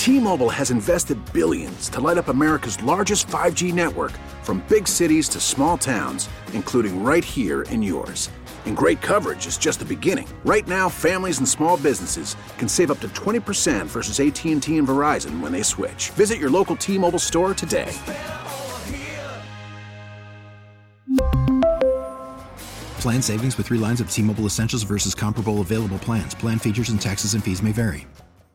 T-Mobile has invested billions to light up America's largest 5G network, from big cities to small towns, including right here in yours. And great coverage is just the beginning. Right now, families and small businesses can save up to 20% versus AT&T and Verizon when they switch. Visit your local T-Mobile store today. Plan savings with 3 lines of T-Mobile Essentials versus comparable available plans. Plan features and taxes and fees may vary.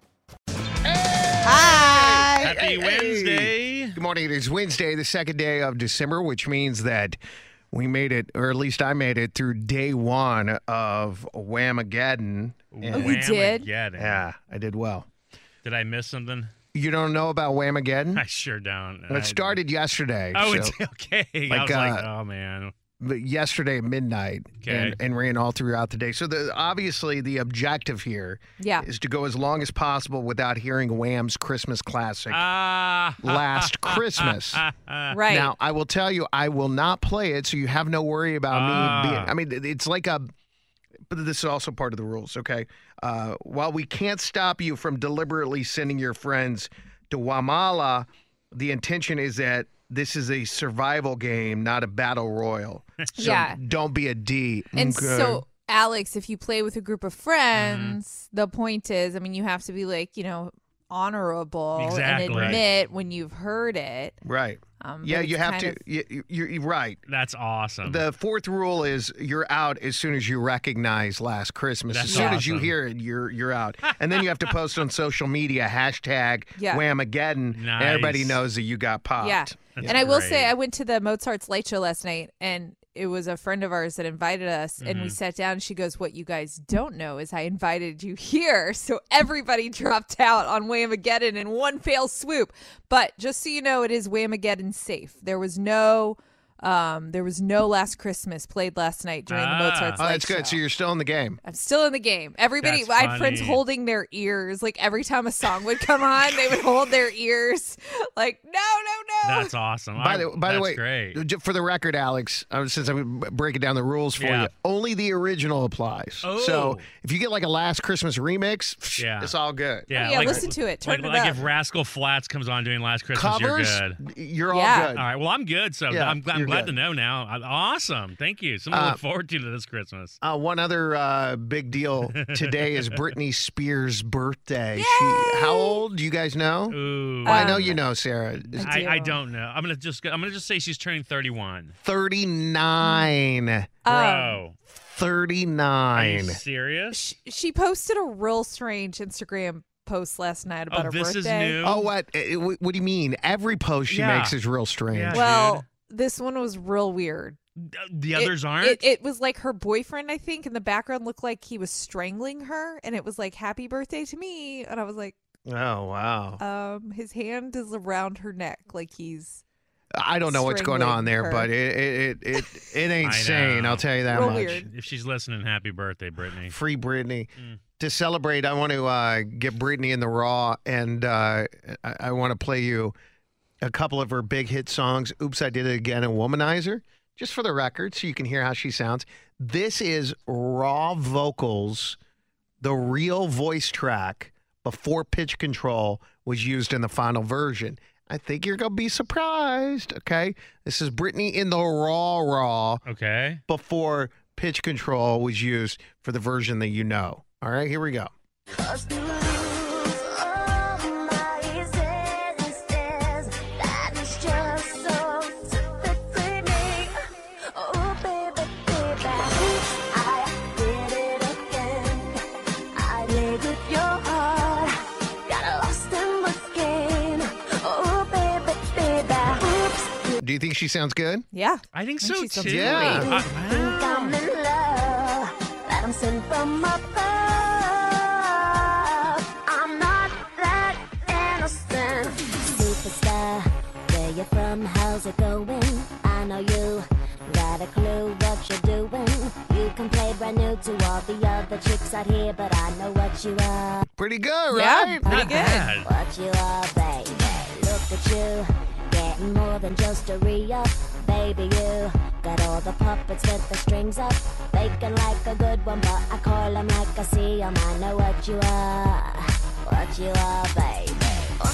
Hi! Happy Wednesday. Good morning. It is Wednesday, the second day of December, which means that we made it, or at least I made it, through day one of Whamageddon. Oh, you did? Yeah, I did well. Did I miss something? You don't know about Whamageddon? I sure don't. It started yesterday. Oh, so, it's okay. I was like, oh, man. yesterday at midnight and ran all throughout the day. So obviously the objective here is to go as long as possible without hearing Wham's Christmas classic, Last Christmas. Right. Now, I will tell you, I will not play it, so you have no worry about me being... I mean, it's like a... But this is also part of the rules, okay? While we can't stop you from deliberately sending your friends to Wamala, the intention is that this is a survival game, not a battle royal. So don't be a D. And so, Alex, if you play with a group of friends, the point is, I mean, you have to be like, honorable and admit when you've heard it. Right. You have to. You're right. That's awesome. The fourth rule is you're out as soon as you recognize Last Christmas. As soon as you hear it, you're out. And then you have to post on social media, #Whamageddon. Nice. And everybody knows that you got popped. Yeah. And I will say, I went to the Mozart's Light Show last night, and it was a friend of ours that invited us, and we sat down, and she goes, what you guys don't know is I invited you here. So everybody dropped out on Whamageddon in one fell swoop. But just so you know, it is Whamageddon safe. There was no Last Christmas played last night during the Mozart's Light that's good. Show. So you're still in the game. I'm still in the game. Everybody, I had friends holding their ears. Like every time a song would come on, they would hold their ears. Like, no. That's awesome. By the way, great. For the record, Alex, since I'm breaking down the rules for you, only the original applies. Oh. So if you get like a Last Christmas remix, it's all good. Yeah, listen to it. Turn it up. Like if Rascal Flatts comes on doing Last Christmas, Covers, you're good. You're all good. All right. Well, I'm good. So I'm glad to know now. Awesome. Thank you. Something to look forward to this Christmas. One other big deal today is Britney Spears' birthday. Yay! How old? Do you guys know? Ooh. Well, I know you know, Sarah. I don't know. I'm gonna just say she's turning 31. 39. Bro. 39. Are you serious? She posted a real strange Instagram post last night about her this birthday. Is new? Oh, what? What do you mean? Every post she makes is real strange. Yeah, well, this one was real weird. The others aren't? It was like her boyfriend, I think, in the background looked like he was strangling her, and it was like, happy birthday to me. And I was like, oh, wow. His hand is around her neck like he's... I don't know what's going on there, but it ain't sane, I'll tell you that much. Weird. If she's listening, happy birthday, Brittany. Free Brittany. To celebrate, I want to get Brittany in the raw, and I want to play you a couple of her big hit songs, Oops, I Did It Again, and Womanizer, just for the record, so you can hear how she sounds. This is raw vocals, the real voice track before pitch control was used in the final version. I think you're going to be surprised, okay? This is Brittany in the raw. Okay. Before pitch control was used for the version that you know. All right, here we go. Do you think she sounds good? Yeah. I think so, too. Yeah. I'm in love, that I'm sent from above. I'm not that innocent. Superstar, where you from? How's it going? I know you got a clue what you're doing. You can play brand new to all the other chicks out here, but I know what you are. Pretty good, Yeah, right? pretty Not good. bad. What you are, baby. Look at you, getting more than just a re-up. Baby, you got all the puppets with the strings up. Faking like a good one, but I call them like I see them. I know what you are, baby.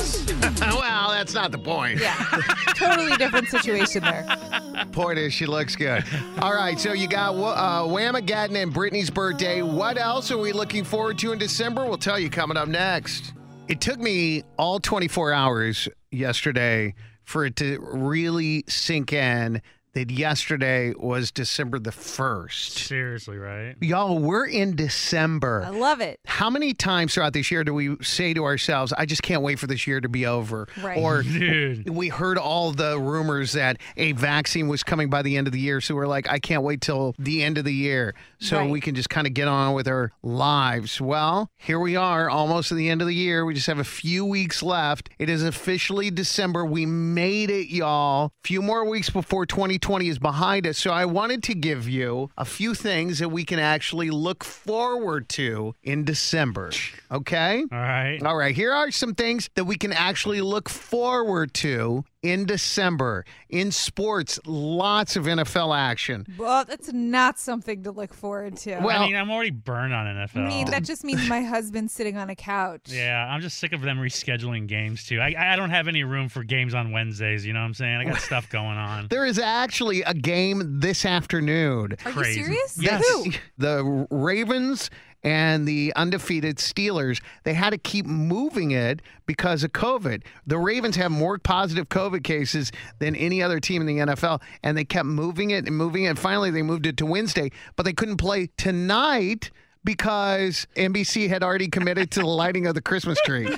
Well, that's not the point. Yeah, totally different situation there. Point is, she looks good. All right, so you got Whamageddon and Brittany's birthday. What else are we looking forward to in December? We'll tell you coming up next. It took me all 24 hours yesterday for it to really sink in that yesterday was December the 1st. Seriously, right? Y'all, we're in December. I love it. How many times throughout this year do we say to ourselves, I just can't wait for this year to be over? Right. Or Dude. we heard all the rumors that a vaccine was coming by the end of the year. So we're like, I can't wait till the end of the year so Right. we can just kind of get on with our lives. Well, here we are, almost at the end of the year. We just have a few weeks left. It is officially December. We made it, y'all. Few more weeks before 2020 is behind us. So I wanted to give you a few things that we can actually look forward to in December. Okay? All right. All right. Here are some things that we can actually look forward to in December. In sports, lots of NFL action. Well, that's not something to look forward to. Well- I mean, I'm already burned on NFL. I mean, that just means my husband's sitting on a couch. Yeah, I'm just sick of them rescheduling games, too. I don't have any room for games on Wednesdays, you know what I'm saying? I got stuff going on. There is actually a game this afternoon. Are Crazy. you serious? Yes. Who? The Ravens and the undefeated Steelers, they had to keep moving it because of COVID. The Ravens have more positive COVID cases than any other team in the NFL, and they kept moving it and moving it. And finally, they moved it to Wednesday, but they couldn't play tonight because NBC had already committed to the lighting of the Christmas tree.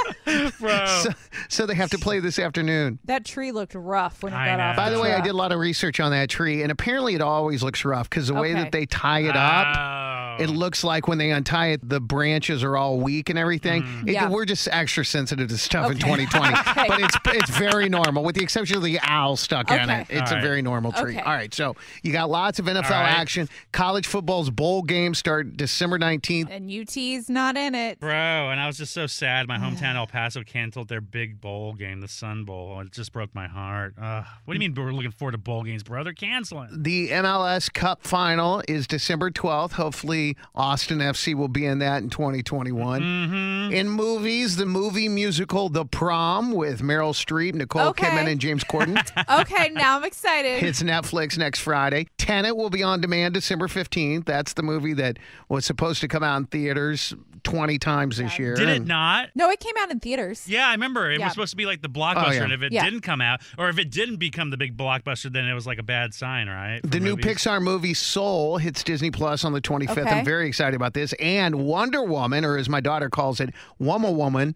Bro. So they have to play this afternoon. That tree looked rough when it I got know. off. By the way, I truck. did a lot of research on that tree, and apparently it always looks rough because the way Okay. that they tie it up, Oh. it looks like when they untie it, the branches are all weak and everything. Yeah. We're just extra sensitive to stuff in Okay. 2020, Okay. but it's very normal, with the exception of the owl stuck in Okay. it. It's All a right. very normal tree. Okay. All right, so you got lots of NFL All right. action. College football's bowl games start December 19th. And UT's not in it. Bro, and I was just so sad. My hometown El Paso canceled their big bowl game, the Sun Bowl. It just broke my heart. What do you mean we're looking forward to bowl games, bro? They're canceling. The MLS Cup final is December 12th. Hopefully, Austin FC will be in that in 2021. Mm-hmm. In movies, the movie musical The Prom with Meryl Streep, Nicole Okay. Kidman, and James Corden Okay, now I'm excited. hits Netflix next Friday. Tenet will be on demand December 15th. That's the movie that was supposed to come out in theaters 20 times this year. Did it And not? No, it came out in theaters. Yeah, I remember. It Yeah. was supposed to be like the blockbuster, yeah. and if it Yeah. didn't come out, or if it didn't become the big blockbuster, then it was like a bad sign, right? for The new movies? Pixar movie Soul hits Disney Plus on the 25th. Okay. I'm very excited about this. And Wonder Woman, or as my daughter calls it, Woman Woman,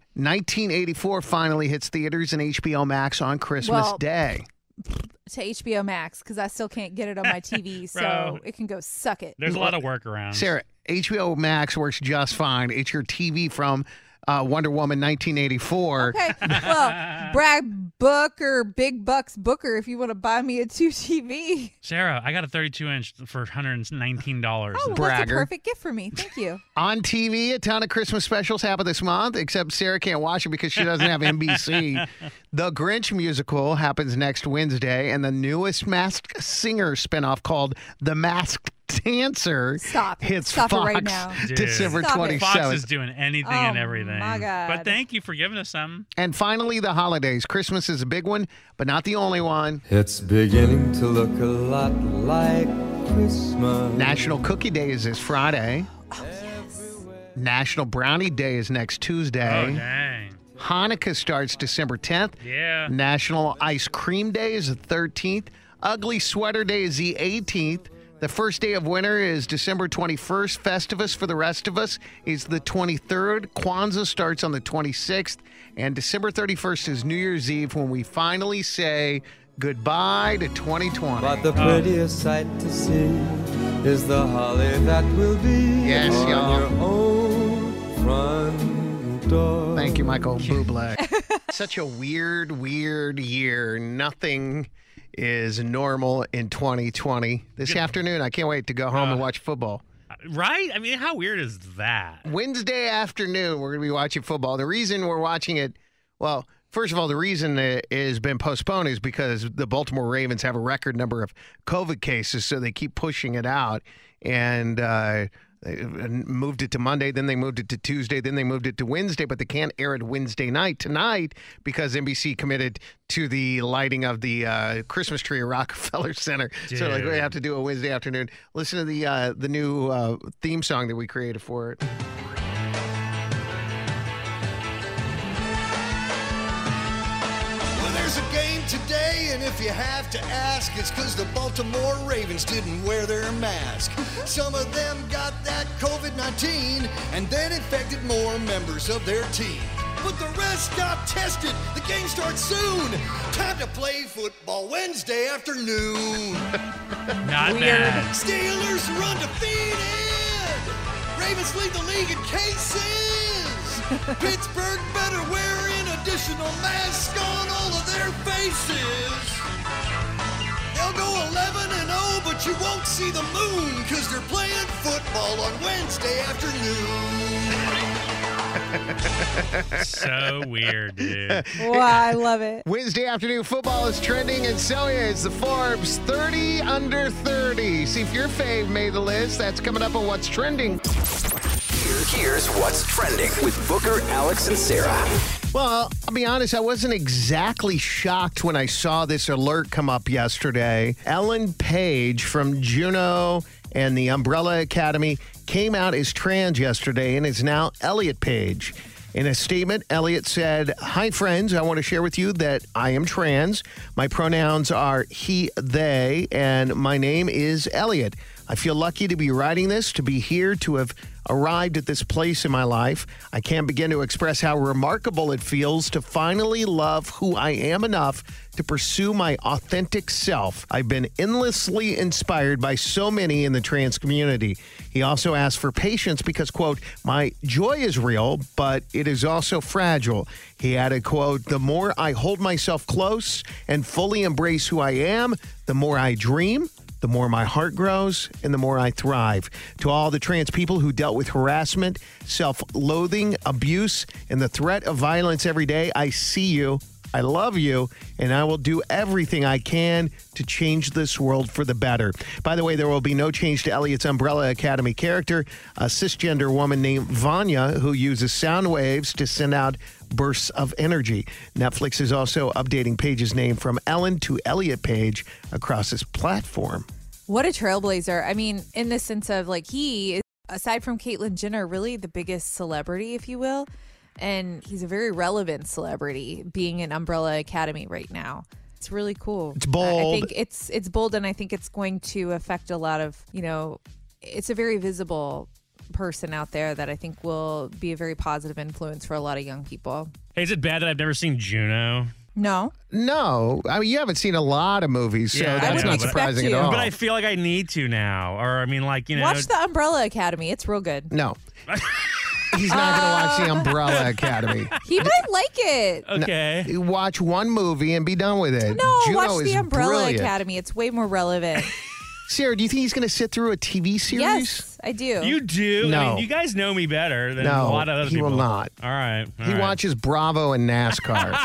1984 finally hits theaters and HBO Max on Christmas Well, Day. To HBO Max because I still can't get it on my TV, so Bro. it can go suck it. There's a lot of workarounds. Sarah, HBO Max works just fine. It's your TV from Wonder Woman 1984. Okay, well, Brad Booker, Big Bucks Booker, if you want to buy me a 2 TV. Sarah, I got a 32-inch for $119. Oh, that's a Bragger. perfect gift for me. Thank you. On TV, a ton of Christmas specials happen this month, except Sarah can't watch it because she doesn't have NBC. The Grinch musical happens next Wednesday, and the newest Masked Singer spinoff called The Masked Dancer Stop. hits Stop it Fox right now. Dude. December Stop it. 27th. Fox is doing anything and Oh, everything. my God. But thank you for giving us something. And finally, the holidays. Christmas is a big one, but not the only one. It's beginning to look a lot like Christmas. National Cookie Day is this Friday. National Brownie Day is next Oh, Tuesday. dang. Hanukkah starts December 10th. Yeah. National Ice Cream Day is the 13th. Ugly Sweater Day is the 18th. The first day of winter is December 21st. Festivus for the rest of us is the 23rd. Kwanzaa starts on the 26th. And December 31st is New Year's Eve when we finally say goodbye to 2020. But the prettiest sight to see is the holly that will be Yes, on y'all. your own front door. Thank you, Michael Bublé. Such a weird year. Nothing is normal in 2020. This afternoon, I can't wait to go home and watch football. Right? I mean, how weird is that? Wednesday afternoon, we're going to be watching football. The reason we're watching it, well, first of all, the reason it has been postponed is because the Baltimore Ravens have a record number of COVID cases, so they keep pushing it out. And They moved it to Monday, then they moved it to Tuesday, then they moved it to Wednesday, but they can't air it Wednesday night tonight because NBC committed to the lighting of the Christmas tree at Rockefeller Center. Dude. So we have to do a Wednesday afternoon. Listen to the new theme song that we created for it. There's a game today, and if you have to ask, it's because the Baltimore Ravens didn't wear their mask. Some of them got that COVID-19 and then infected more members of their team. But the rest got tested. The game starts soon. Time to play football Wednesday afternoon. Not bad. Steelers are undefeated. Ravens lead the league in cases. Pittsburgh better wear an additional mask on all of their faces. They'll go 11-0, but you won't see the moon because they're playing football on Wednesday afternoon. So weird, dude. Wow, I love it. Wednesday afternoon football is trending, and so is the Forbes 30 under 30. See if your fave made the list. That's coming up on What's Trending. Here's what's trending with Booker, Alex, and Sarah. Well, I'll be honest, I wasn't exactly shocked when I saw this alert come up yesterday. Ellen Page from Juno and the Umbrella Academy came out as trans yesterday and is now Elliot Page. In a statement, Elliot said, "Hi, friends. I want to share with you that I am trans. My pronouns are he, they, and my name is Elliot. I feel lucky to be writing this, to be here, to have arrived at this place in my life. I can't begin to express how remarkable it feels to finally love who I am enough to pursue my authentic self. I've been endlessly inspired by so many in the trans community." He also asked for patience because, quote, "My joy is real, but it is also fragile." He added, quote, "The more I hold myself close and fully embrace who I am, the more I dream, the more my heart grows, and the more I thrive. To all the trans people who dealt with harassment, self-loathing, abuse, and the threat of violence every day, I see you, I love you, and I will do everything I can to change this world for the better." By the way, there will be no change to Elliot's Umbrella Academy character, a cisgender woman named Vanya who uses sound waves to send out bursts of energy. Netflix is also updating Page's name from Ellen to Elliot Page across its platform. What a trailblazer. I mean, in the sense of like he is, aside from Caitlyn Jenner, really the biggest celebrity, if you will. And he's a very relevant celebrity being in Umbrella Academy right now. It's really cool. It's bold. I think it's bold, and I think it's going to affect a lot of, it's a very visible person out there that I think will be a very positive influence for a lot of young people. Hey, is it bad that I've never seen Juno? No. I mean, you haven't seen a lot of movies, so Yeah, I that's wouldn't not expect surprising you. at all. But I feel like I need to now. Or, I mean, like, Watch the Umbrella Academy. It's real good. No. He's not going to watch the Umbrella Academy. He might like it. Okay. You watch one movie and be done with it. No, Juno watch is the Umbrella brilliant. Academy. It's way more relevant. Sarah, do you think he's going to sit through a TV series? Yes, I do. You do? No. I mean, you guys know me better than No, a lot of other he people. will not. All right. He watches Bravo and NASCAR.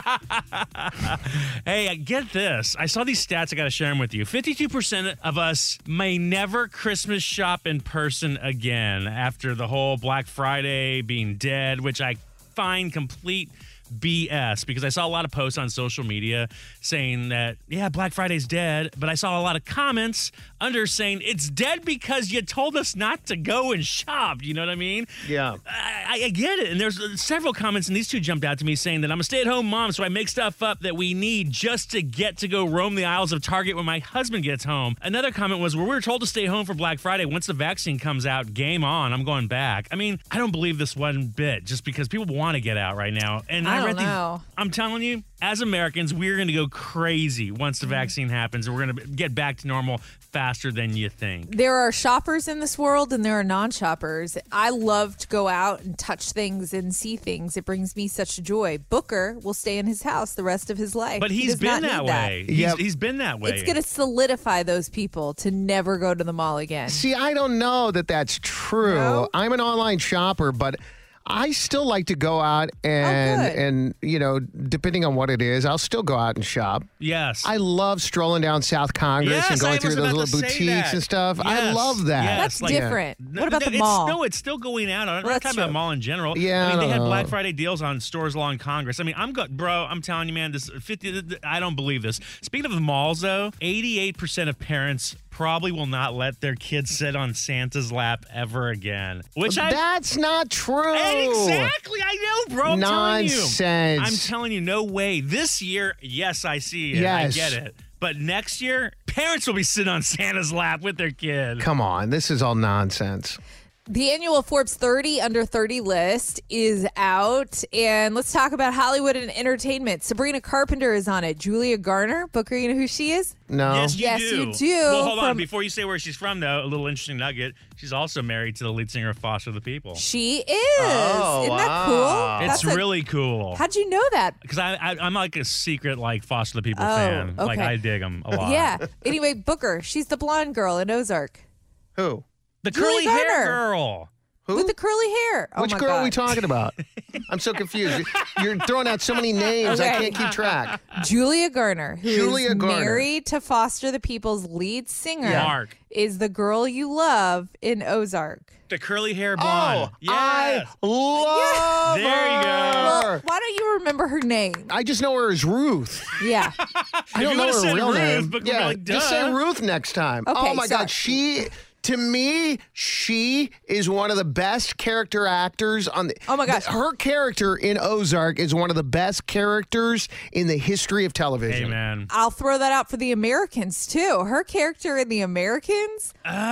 Hey, get this. I saw these stats. I got to share them with you. 52% of us may never Christmas shop in person again after the whole Black Friday being dead, which I find complete BS because I saw a lot of posts on social media saying that, yeah, Black Friday's dead, but I saw a lot of comments under saying it's dead because you told us not to go and shop. You know what I mean? Yeah. I get it. And there's several comments, and these two jumped out to me saying that I'm a stay-at-home mom, so I make stuff up that we need just to get to go roam the aisles of Target when my husband gets home. Another comment was, well, we were told to stay home for Black Friday. Once the vaccine comes out, game on. I'm going back. I mean, I don't believe this one bit just because people want to get out right now. And I read don't know. I'm telling you, as Americans, we're going to go crazy once the vaccine happens, and we're going to get back to normal faster than you think. There are shoppers in this world and there are non-shoppers. I love to go out and touch things and see things. It brings me such joy. Booker will stay in his house the rest of his life. But He he's does not been that need way. He's been that way. It's going to solidify those people to never go to the mall again. See, I don't know that that's true. No? I'm an online shopper, but I still like to go out and depending on what it is, I'll still go out and shop. Yes. I love strolling down South Congress and going through those little boutiques and stuff. Yes. I love that. That's different. What about the mall? It's still going out. I'm not talking true. about mall in general. Yeah, they had Black Friday deals on stores along Congress. I'm telling you, man, this 50. I don't believe this. Speaking of the malls, though, 88% of parents probably will not let their kids sit on Santa's lap ever again. That's not true. Exactly. I know, bro. Nonsense. I'm telling you, no way. This year, yes, I see it. Yes. I get it. But next year, parents will be sitting on Santa's lap with their kid. Come on. This is all nonsense. The annual Forbes 30 Under 30 list is out, and let's talk about Hollywood and entertainment. Sabrina Carpenter is on it. Julia Garner, Booker, you know who she is? No. Yes, you do. Well, hold on. Before you say where she's from, though, a little interesting nugget. She's also married to the lead singer of Foster the People. She is. Oh, Isn't that wow. cool? It's really cool. How'd you know that? Because I'm like a secret Foster the People fan. Okay. Like I dig them a lot. Yeah. Anyway, Booker, she's the blonde girl in Ozark. Who? The Julie curly hair Garner. girl. Who? With the curly hair. Oh Which my girl God. are we talking about? I'm so confused. You're throwing out so many names. I can't keep track. Julia Garner, who Julia is Garner. married to Foster the People's lead singer, Mark. is the girl you love in Ozark. The curly hair blonde. Oh, Yes. I love There you go. her. Well, why don't you remember her name? I just know her as Ruth. Yeah. I don't you know would've her said real Ruth, name. but we're Yeah, like, just duh. say Ruth next time. Okay, Oh my so- God, to me, she is one of the best character actors on the. Oh my gosh. Her character in Ozark is one of the best characters in the history of television. Hey, man. I'll throw that out for The Americans, too. Her character in The Americans,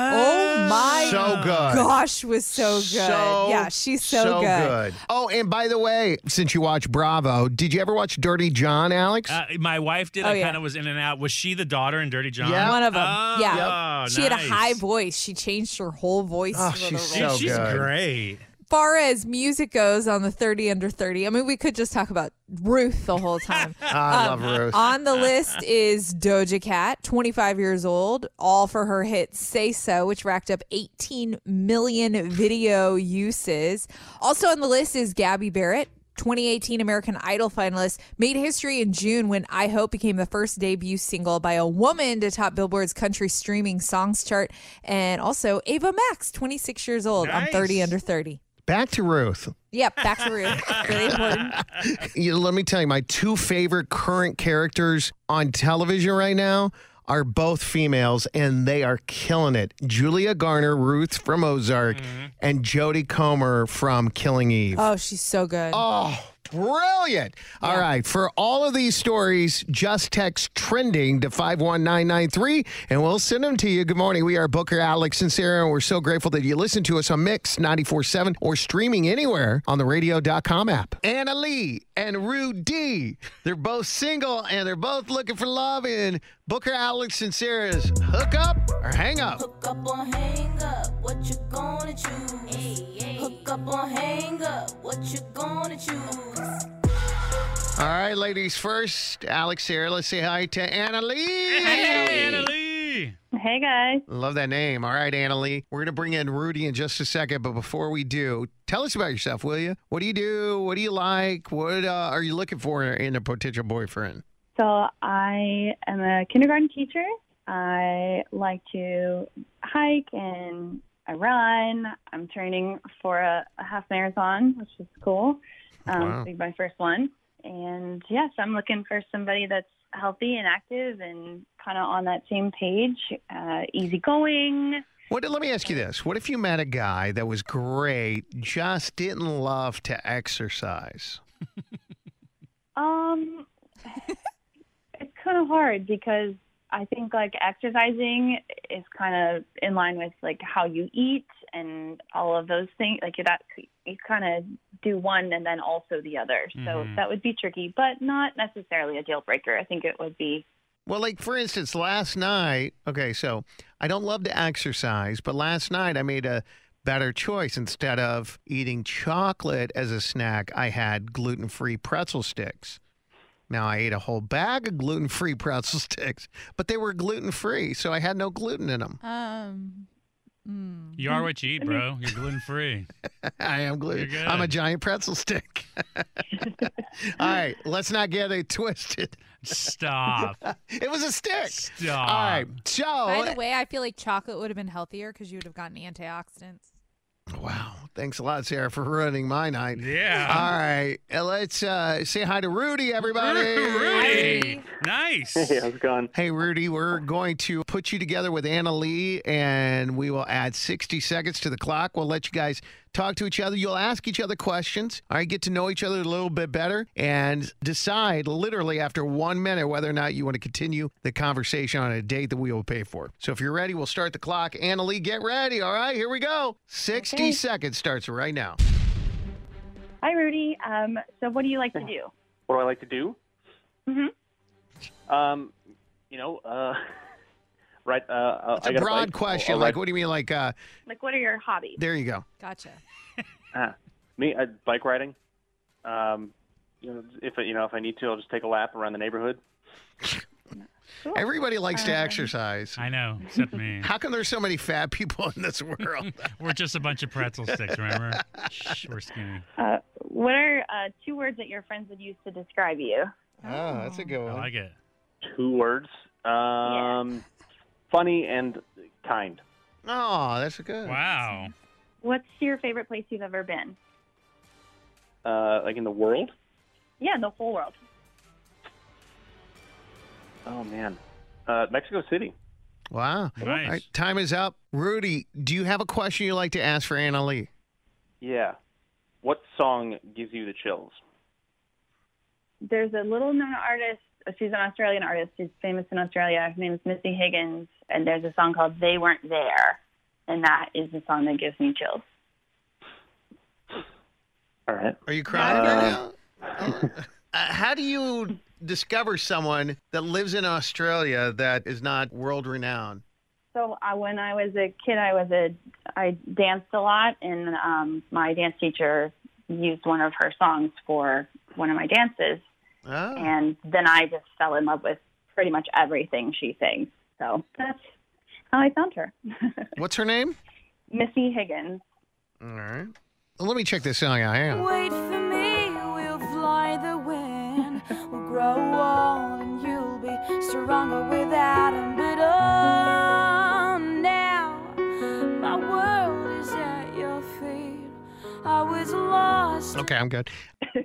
oh my So good. gosh, was so good. Yeah, she's so good. Oh, and by the way, since you watch Bravo, did you ever watch Dirty John, Alex? My wife did. Oh, I yeah. kind of was in and out. Was she the daughter in Dirty John? Yeah. One of them. Oh, Yeah. She had a nice. high voice. She changed her whole voice. Oh, for the she's role. so She's good. great. Far as music goes on the 30 Under 30, I mean, we could just talk about Ruth the whole time. I love Ruth. On the list is Doja Cat, 25 years old, all for her hit Say So, which racked up 18 million video uses. Also on the list is Gabby Barrett, 2018 American Idol finalist, made history in June when I Hope became the first debut single by a woman to top Billboard's country streaming songs chart. And also Ava Max, 26 years old, on Nice. 30 Under 30. Back to Ruth. Yep, back to Ruth. Very important. Let me tell you, my two favorite current characters on television right now are both females, and they are killing it. Julia Garner, Ruth from Ozark, and Jodie Comer from Killing Eve. Oh, she's so good. Oh, brilliant. All right. For all of these stories, just text trending to 51993 and we'll send them to you. Good morning. We are Booker, Alex, and Sarah, and we're so grateful that you listen to us on Mix 94.7 or streaming anywhere on the radio.com app. Anna Lee and Rudy, they're both single and they're both looking for love in Booker, Alex, and Sarah's Hook Up or Hang Up. Hook up or hang up, what you gonna choose? Hook up or hang up, what you gonna choose? All right, ladies first. Alex, Sarah, let's say hi to Anna Lee. Hey, Anna Lee. Hey, guys. Love that name. All right, Anna Lee. We're going to bring in Rudy in just a second, but before we do, tell us about yourself, will you? What do you do? What do you like? What are you looking for in a potential boyfriend? So I am a kindergarten teacher. I like to hike and I run. I'm training for a half marathon, which is cool. Wow. It'll be my first one. And yes, I'm looking for somebody that's healthy and active and kind of on that same page, easygoing. Let me ask you this. What if you met a guy that was great, just didn't love to exercise? It's kind of hard because I think like exercising is kind of in line with like how you eat and all of those things. Like that, you kind of do one and then also the other. So that would be tricky, but not necessarily a deal breaker. I think it would be. Well, like, for instance, last night, okay, so I don't love to exercise, but last night I made a better choice. Instead of eating chocolate as a snack, I had gluten-free pretzel sticks. Now, I ate a whole bag of gluten-free pretzel sticks, but they were gluten-free, so I had no gluten in them. You are what you eat, bro. You're gluten-free. I am gluten. You're good. I'm a giant pretzel stick. All right, let's not get it twisted. Stop. It was a stick. Stop. All right, so By the way, I feel like chocolate would have been healthier because you would have gotten antioxidants. wow, thanks a lot, Sarah, for ruining my night. Yeah. All right, let's say hi to Rudy, everybody. Rudy. Nice. Hey, how's it going? Hey, Rudy, we're going to put you together with Anna Lee, and we will add 60 seconds to the clock. We'll let you guys talk to each other. You'll ask each other questions. All right, get to know each other a little bit better and decide literally after 1 minute whether or not you want to continue the conversation on a date that we will pay for. So if you're ready, we'll start the clock. Anna Lee, get ready. All right, here we go. 60 seconds starts right now. Hi, Rudy. So what do you like to do? What do I like to do? Mm-hmm. Right. It's a broad question. Like, what do you mean? Like, Like, what are your hobbies? there you go. Gotcha. Me, bike riding. If I need to, I'll just take a lap around the neighborhood. Everybody likes to exercise. I know, except me. How come there's so many fat people in this world? We're just a bunch of pretzel sticks, remember? Shh, we're skinny. What are 2 words that your friends would use to describe you? Oh, that's a good one. I like it. 2 words. Funny and kind. Oh, that's a good. Wow. What's your favorite place you've ever been? Like in the world? Yeah, the whole world. Oh, man. Mexico City. Wow. Nice. All right, time is up. Rudy, do you have a question you'd like to ask for Anna Lee? Yeah. What song gives you the chills? There's a little-known artist. She's an Australian artist. She's famous in Australia. Her name is Missy Higgins, and there's a song called They Weren't There, and that is the song that gives me chills. All right. Are you crying right now? How do you discover someone that lives in Australia that is not world-renowned? So when I was a kid, I danced a lot, and my dance teacher used one of her songs for one of my dances. Oh. And then I just fell in love with pretty much everything she sings. So that's how I found her. What's her name? Missy Higgins. All right. Well, let me check this song out. Hang on. Wait for me, we'll fly the wind. We'll grow old and you'll be stronger without him. But oh, now my world is at your feet. I was lost. Okay, I'm good.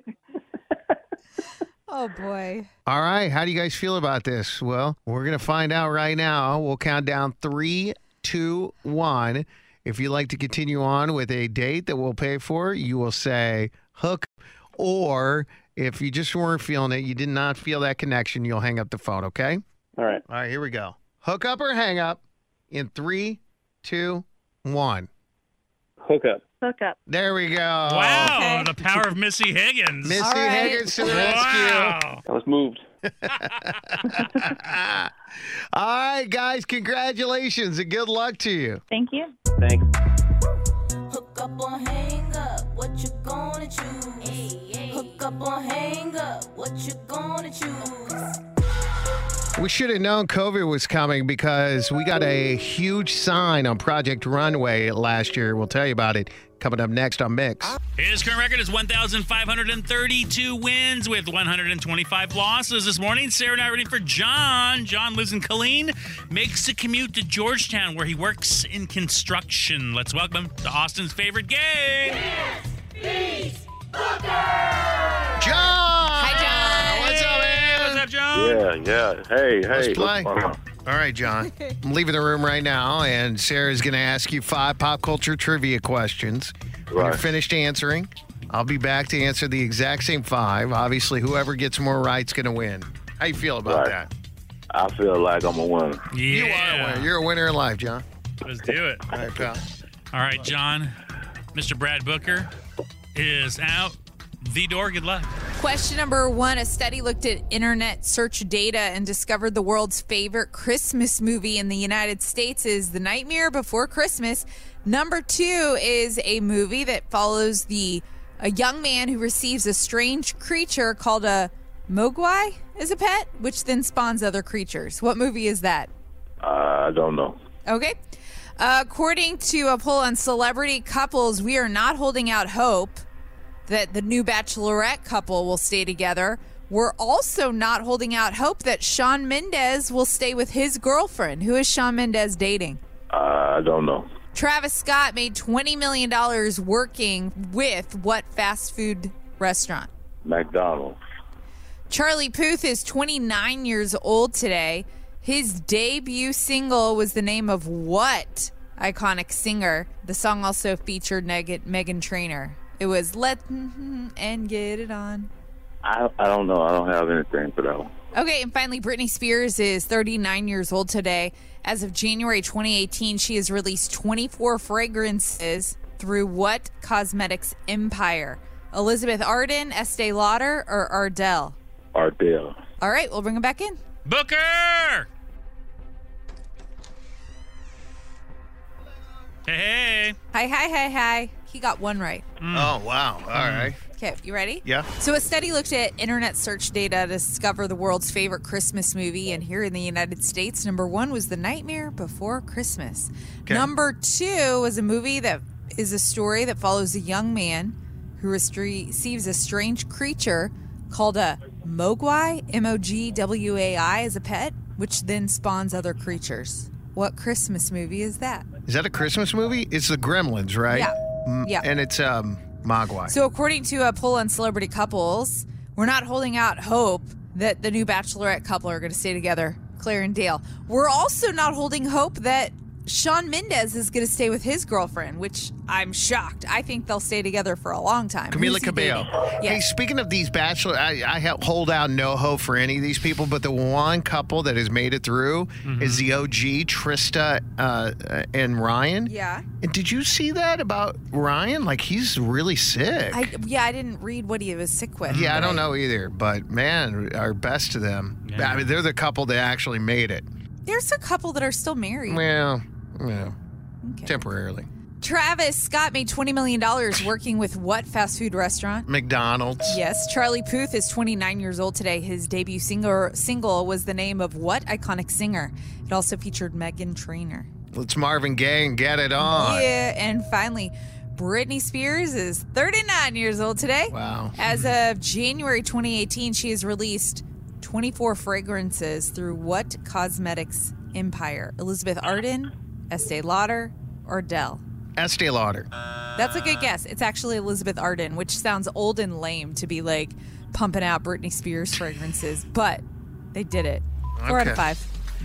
Oh, boy. All right. How do you guys feel about this? Well, we're going to find out right now. We'll count down 3, 2, 1. If you'd like to continue on with a date that we'll pay for, you will say hook. Or if you just weren't feeling it, you did not feel that connection, you'll hang up the phone, okay? All right. All right, here we go. Hook up or hang up in 3, 2, 1. Hook up. Hook up. There we go. Wow, Okay. the power of Missy Higgins. Missy All right. Higgins to the rescue. Wow. I was moved. All right, guys, congratulations and good luck to you. Thank you. Thanks. Hook up or hang up, what you gonna choose? Hook up or hang up, what you gonna choose? We should have known COVID was coming because we got a huge sign on Project Runway last year. We'll tell you about it coming up next on Mix. His current record is 1,532 wins with 125 losses. This morning, Sarah and I are ready for John. John lives in Killeen, makes a commute to Georgetown where he works in construction. Let's welcome him to Austin's favorite game. John! Hi, John. What's up, man? What's up, John? Yeah. Hey. Let's play. what's going on? All right, John. I'm leaving the room right now, and Sarah's going to ask you 5 pop culture trivia questions. When you're Right. finished answering, I'll be back to answer the exact same 5. Obviously, whoever gets more right's going to win. How you feel about Right. that? I feel like I'm a winner. Yeah. You are a winner. You're a winner in life, John. Let's do it. All right, pal. All right, John. Mr. Brad Booker is out the door. Good luck. Question number 1. A study looked at internet search data and discovered the world's favorite Christmas movie in the United States is The Nightmare Before Christmas. Number 2 is a movie that follows a young man who receives a strange creature called a mogwai as a pet, which then spawns other creatures. What movie is that? I don't know. Okay. According to a poll on celebrity couples, we are not holding out hope that the new Bachelorette couple will stay together. We're also not holding out hope that Shawn Mendes will stay with his girlfriend. Who is Shawn Mendes dating? I don't know. Travis Scott made $20 million working with what fast food restaurant? McDonald's. Charlie Puth is 29 years old today. His debut single was the name of what iconic singer? The song also featured Meghan Trainor. It was Let and Get It On. I don't know. I don't have anything for that one. Okay, and finally, Britney Spears is 39 years old today. As of January 2018, she has released 24 fragrances through what cosmetics empire? Elizabeth Arden, Estee Lauder, or Ardell? Ardell. All right, we'll bring him back in. Booker! Hey. Hi. He got one right. Oh, wow. All right. Okay, you ready? Yeah. So a study looked at internet search data to discover the world's favorite Christmas movie, and here in the United States, number 1 was The Nightmare Before Christmas. Okay. Number 2 was a movie that is a story that follows a young man who receives a strange creature called a Mogwai, Mogwai, as a pet, which then spawns other creatures. What Christmas movie is that? Is that a Christmas movie? It's the Gremlins, right? Yeah. Yeah. And it's Mogwai. So according to a poll on celebrity couples, we're not holding out hope that the new Bachelorette couple are going to stay together, Claire and Dale. We're also not holding hope that Shawn Mendes is going to stay with his girlfriend, which I'm shocked. I think they'll stay together for a long time. Camila Who's he Cabello. dating? Hey, speaking of these bachelor, I hold out no hope for any of these people, but the one couple that has made it through is the OG, Trista and Ryan. Yeah. And did you see that about Ryan? Like, he's really sick. I didn't read what he was sick with. Yeah, I don't know either, but man, our best to them. Yeah. I mean, they're the couple that actually made it. There's a couple that are still married. Well, Okay. temporarily. Travis Scott made $20 million working with what fast food restaurant? McDonald's. Yes. Charlie Puth is 29 years old today. His debut single was the name of what iconic singer? It also featured Meghan Trainor. It's Marvin Gaye and Get It On. Yeah. And finally, Britney Spears is 39 years old today. Wow. As of January 2018, she has released 24 fragrances through what cosmetics empire? Elizabeth Arden, Estee Lauder, or Ardell? Estee Lauder. That's a good guess. It's actually Elizabeth Arden, which sounds old and lame to be like pumping out Britney Spears fragrances, but they did it. 4 out of 5.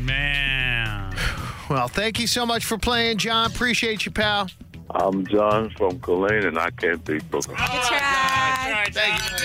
Man. Well, thank you so much for playing, John. Appreciate you, pal. I'm John from Colleen, and I can't beat Booker. Good try. Good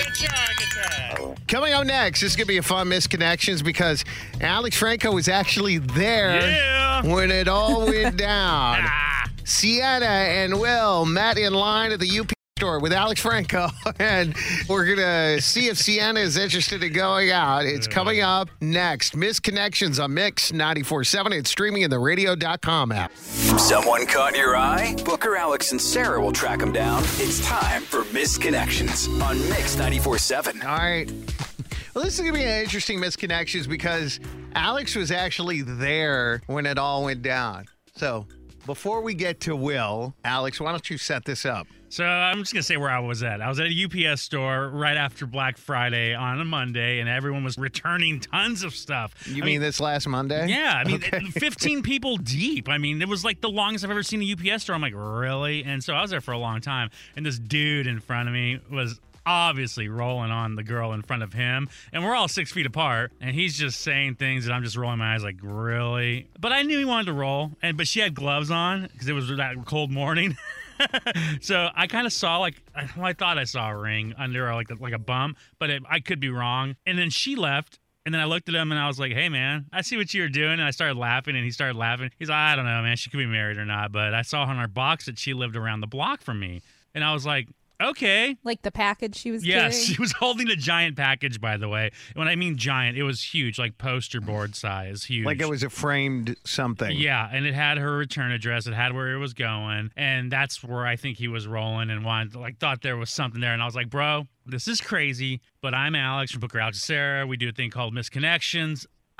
try. Coming up next, this is going to be a fun misconnections because Alex Franco was actually there when it all went down. Sienna and Will met in line at the UP store with Alex Franco, and we're going to see if Sienna is interested in going out. It's coming up next. Misconnections on Mix 94.7. It's streaming in the radio.com app. Someone caught your eye? Booker, Alex, and Sarah will track them down. It's time for Misconnections on Mix 94.7. All right. Well, this is going to be an interesting misconnections because Alex was actually there when it all went down. So before we get to Will, Alex, why don't you set this up? So I'm just going to say where I was at. I was at a UPS store right after Black Friday on a Monday, and everyone was returning tons of stuff. You mean this last Monday? Yeah. I mean, Okay. 15 people deep. I mean, it was like the longest I've ever seen a UPS store. I'm like, really? And so I was there for a long time, and this dude in front of me was obviously rolling on the girl in front of him, and we're all 6 feet apart, and he's just saying things and I'm just rolling my eyes like, really? But I knew he wanted to roll, but she had gloves on because it was that cold morning. So I kind of saw I thought I saw a ring under her, like a bump, but I could be wrong. And then she left. And then I looked at him and I was like, hey, man, I see what you were doing. And I started laughing and he started laughing. He's like, I don't know, man. She could be married or not. But I saw on her box that she lived around the block from me. And I was like, okay. Like the package she was Yes, carrying? she was holding a giant package, by the way. When I mean giant, it was huge, like poster board size, huge. Like it was a framed something. Yeah, and it had her return address. It had where it was going. And that's where I think he was rolling and thought there was something there. And I was like, bro, this is crazy, but I'm Alex from Booker, Alex and Sarah. We do a thing called Misconnections.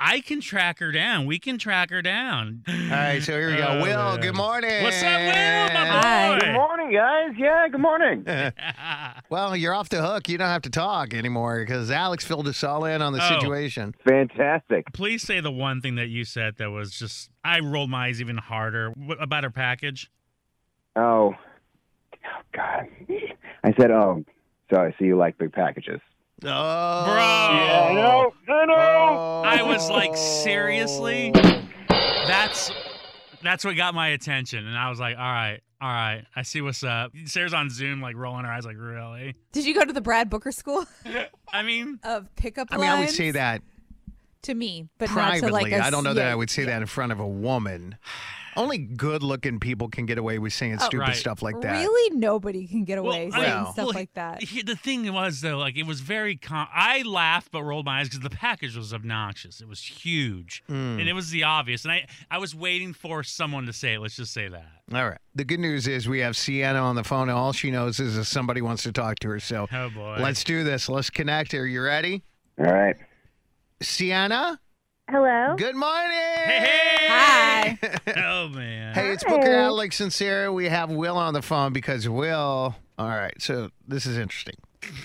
I can track her down. We can track her down. All right, so here we go. Will, good morning. What's up, Will, my Hi. boy? Good morning, guys. Yeah, good morning. Well, you're off the hook. You don't have to talk anymore because Alex filled us all in on the situation. Fantastic. Please say the one thing that you said that was just, I rolled my eyes even harder about her package. Oh, God. I said, oh, so you like big packages. Oh, Bro. Yeah, I know. I was like, seriously? That's what got my attention. And I was like, all right, I see what's up. Sarah's on Zoom, like rolling her eyes, like, really? Did you go to the Brad Booker School I mean, of pickup I lines? mean, I would say that to me, but privately. not to like a, I don't know that yeah, I would say that in front of a woman. Only good-looking people can get away with saying stupid right. stuff like that. Really, nobody can get away saying well, stuff like that. The thing was, though, like, it was very I laughed but rolled my eyes because the package was obnoxious. It was huge. And it was the obvious. And I was waiting for someone to say it. Let's just say that. All right. The good news is we have Sienna on the phone, and all she knows is that somebody wants to talk to her. So Oh, boy. let's do this. Let's connect her. You ready? All right. Sienna? Hello. Good morning. Hey. Hi. Oh, man. Hey, it's Booker, Alex, and Sarah. We have Will on the phone because Will. All right, so this is interesting.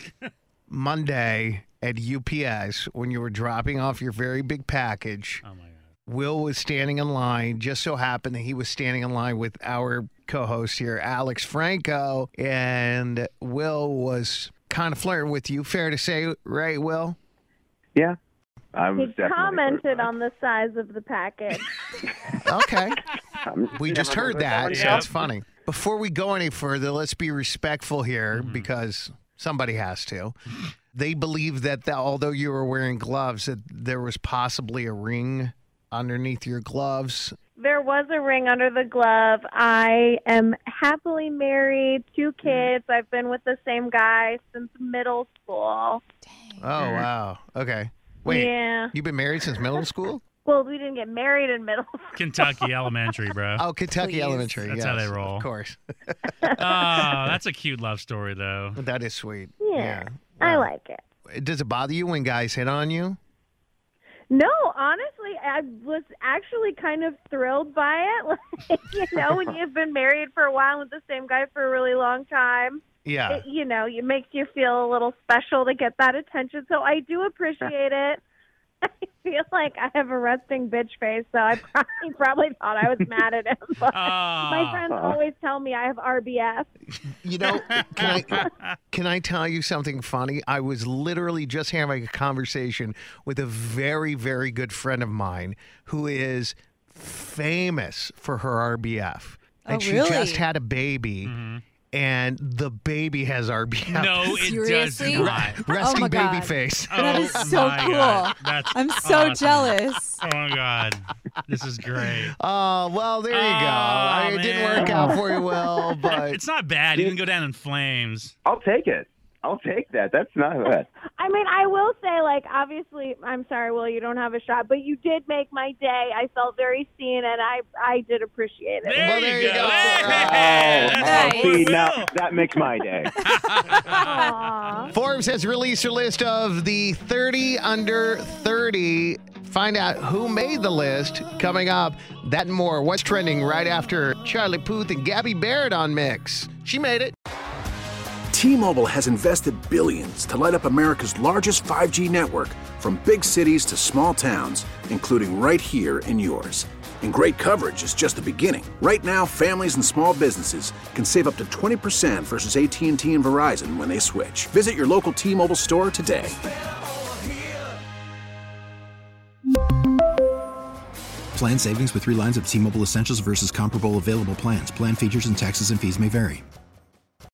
Monday at UPS, when you were dropping off your very big package, Oh, my God. Will was standing in line. Just so happened that he was standing in line with our co-host here, Alex Franco, and Will was kind of flirting with you. Fair to say, right, Will? Yeah. I was He definitely commented on the size of the package. Okay. We just heard that, so Yeah. it's funny. Before we go any further, let's be respectful here because somebody has to. They believe that although you were wearing gloves, that there was possibly a ring underneath your gloves. There was a ring under the glove. I am happily married, 2 kids. I've been with the same guy since middle school. Oh, wow. Okay. Wait, Yeah. you've been married since middle school? Well, we didn't get married in middle school. Kentucky Elementary, bro. Oh, Kentucky Please. Elementary. That's yes, how they roll. Of course. Oh, that's a cute love story, though. That is sweet. Yeah. I like it. Does it bother you when guys hit on you? No, honestly, I was actually kind of thrilled by it. Like, when you've been married for a while with the same guy for a really long time. Yeah. It makes you feel a little special to get that attention. So I do appreciate it. I feel like I have a resting bitch face, so I probably thought I was mad at him. But my friends always tell me I have RBF. You know, can I tell you something funny? I was literally just having a conversation with a very, very good friend of mine who is famous for her RBF. And she really? just had a baby. And the baby has RBF. No, it Seriously? does not. Resting Oh my baby God. face. That is Oh so my cool. God. That's I'm so awesome. jealous. Oh, my God. This is great. Oh, well, there you go. Oh, It didn't man. work out for you, Will, but It's not bad. You can go down in flames. I'll take it. I'll take that. That's not bad. I mean, I will say, like, obviously, I'm sorry, Will, you don't have a shot, but you did make my day. I felt very seen, and I did appreciate it. There, Well, there you you go. go. Hey, that's Nice. See, Will. now that makes my day. Aw. Forbes has released a list of the 30 under 30. Find out who made the list coming up. That and more. What's trending right after Charlie Puth and Gabby Barrett on Mix? She made it. T-Mobile has invested billions to light up America's largest 5G network, from big cities to small towns, including right here in yours. And great coverage is just the beginning. Right now, families and small businesses can save up to 20% versus AT&T and Verizon when they switch. Visit your local T-Mobile store today. Plan savings with 3 lines of T-Mobile Essentials versus comparable available plans. Plan features and taxes and fees may vary.